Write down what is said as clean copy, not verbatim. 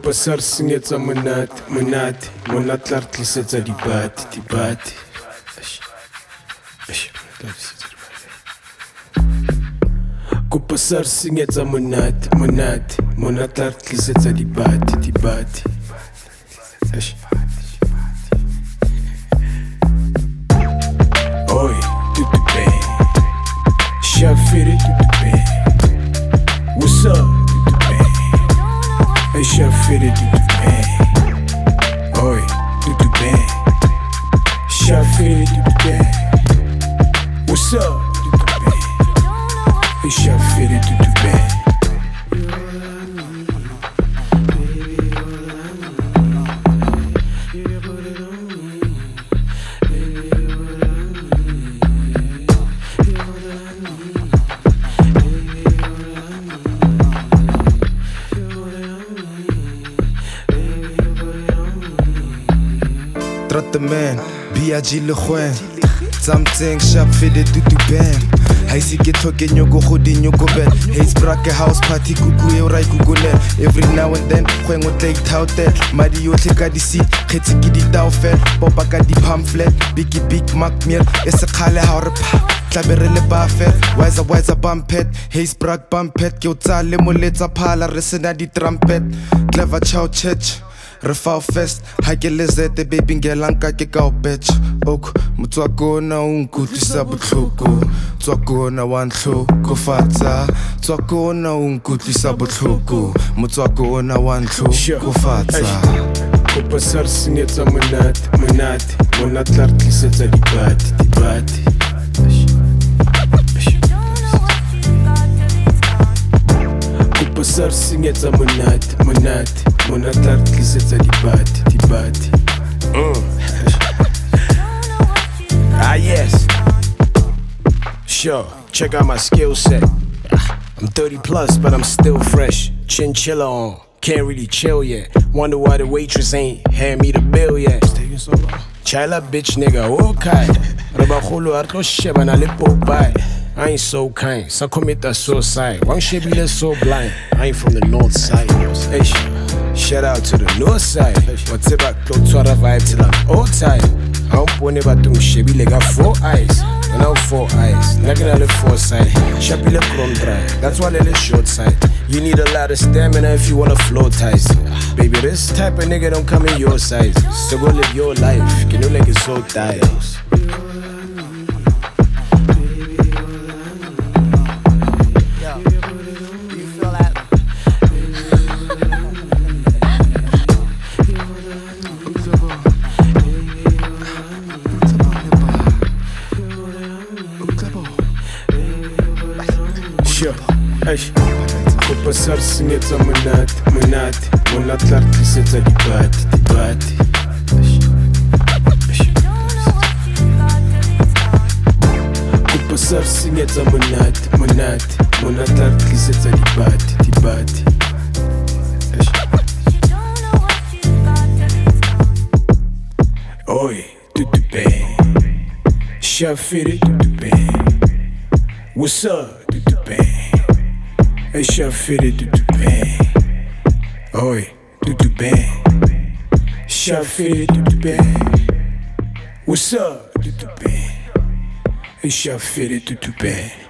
pasar singetsa monate mona tla re tlisetsa dibate ko pasar singetsa monate mona tla re tlisetsa dibate oi tutube shafiri tutube what's up tutube shafiri tutube oi tutube shafiri tutube what's up tutube shafiri tutube Trotteman, B.I.G. Le Gwen Something sharp fitted to bam Haisi ke tlhoke nyoko go di nyoko ben Haze brake house party kuku e rai kukune Every now and then kgwengo take touted Madi yotlhe ka di seat kgetsi ke di taufel Popa ka di pamphlet Big Mac meal e se kgale ha re pa tlabe re le bafet wiser bumpet Haze brake bumpet ke o tsa le moletsa phala re sena di trumpet Clever chow church re foul fest ha ke lezete baby ngelanka ke ka o bitch ok motswako na o nkutlisa botlhoko motswako na wa ntlhokofatsa motswako na o nkutlisa botlhoko motswako na wa ntlhokofatsa ko pasar singetsa monate mona tla re tlisetsa dibate ko pasar singetsa monate mona tla re tlisetsa dibate ah yes sure check out my skill set I'm 30 plus but I'm still fresh chinchilla on can't really chill yet wonder why the waitress ain't hand me the bill yet it's taking so long chala bitch nigga okay rabagolo a tlo shebana le Popeye I ain't so kind sa commit suicide wang shebile so blind I ain't from the north side hey shout out to the north side what's about Clotwara vibe till I'm all tired I don't want to shebile got 4 eyes and I'm 4 eyes like another 4 side shapile chrome dry that's why they're short side you need a lot of stamina if you wanna flow ties baby this type of nigga don't come in your size so go live your life you know like it's so tired ko pasar singetsa monate mona tla re tlisetsa dibate ko pasar singetsa monate mona tla re tlisetsa dibate oi tutube shafiri tutube what's up tutube hey shafiri tutube oi tutube shafiri tutube what's up tutube hey shafiri tutube